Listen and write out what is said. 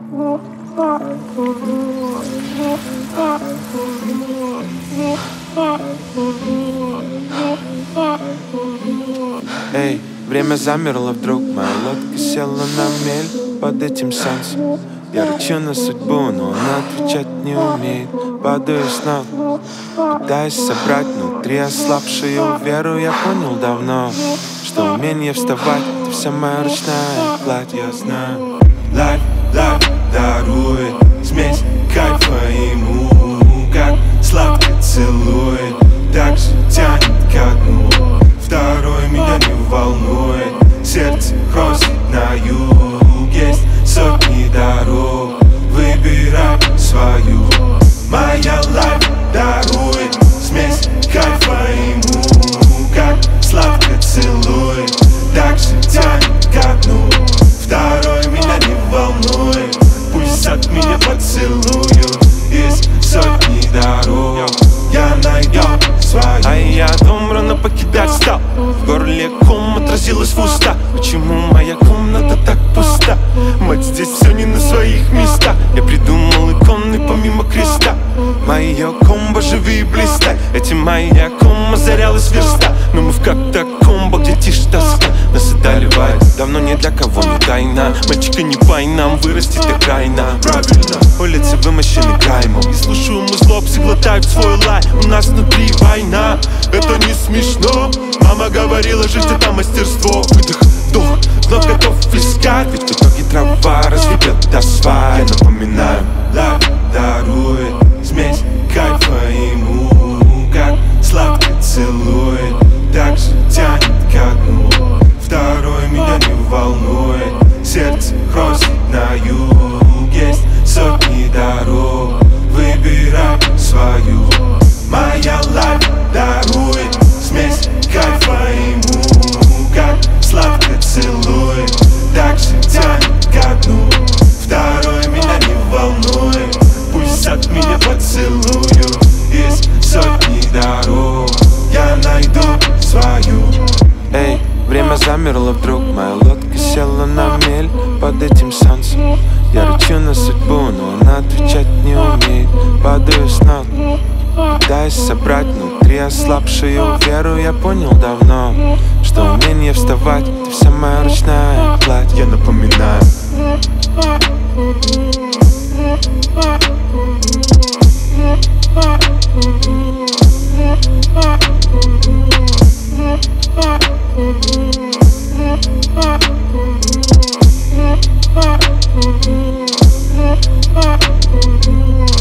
Эй, время замерло вдруг, моя лодка села на мель под этим солнцем. Я рычу на судьбу, но она отвечать не умеет. Падаю снова, пытаясь собрать внутри ослабшую веру. Я понял давно, что умение вставать — это вся моя ручная кладь. Я знаю, life дарует смесь кайфа и мука, сладко целует, так же тянет ко дну. Второй меня не волнует, сердце бросит на юг. Есть сотни дорог, выбирай свою. Моя life дарует смесь кайфа и мука, сладко целует, так же тянет ко дну. Второй меня не волнует, пусть от меня поцелуют. Из сотни дорог я найду свою. А я дом рано покидать стал, в горле ком отразилось в уста. Почему моя комната так пуста? Мать, здесь все не на своих местах. Я придумал иконы помимо креста. Моя комбо живи и блистай. Этим моя комбо озарялась верста. Но мы в катакомбах, где тишь тоска. Нас одолевает, давно ни для кого не тайна. Мальчика не пай нам, вырасти до крайна. Правильно, улицы вымощены каймом. и слушаю мы зло, псы глотают свой лай. У нас внутри война, это не смешно. Мама говорила, жить это мастерство. Выдох, вдох, вновь готов искать. Ведь в итоге трава разведет асфальт. Я напоминаю, life дарует смесь кайфа и мука, сладко целует, так же тянет ко дну. Второй меня не волнует, сердце бросит на юг. Есть сотни дорог, выбирай свою. Моя life дарует смесь кайфа и мука, сладко целует, так же тянет ко дну. Второй меня не волнует, пусть от меня поцелуют. Из сотни дорог я найду свою. Эй, время замерло вдруг, моя лодка села на мель под этим солнцем. Я рычу на судьбу, но она отвечать не умеет. Падаю снова, пытаясь собрать внутри ослабшую веру. Я понял давно, что умение вставать — это вся моя ручная кладь. Я напоминаю,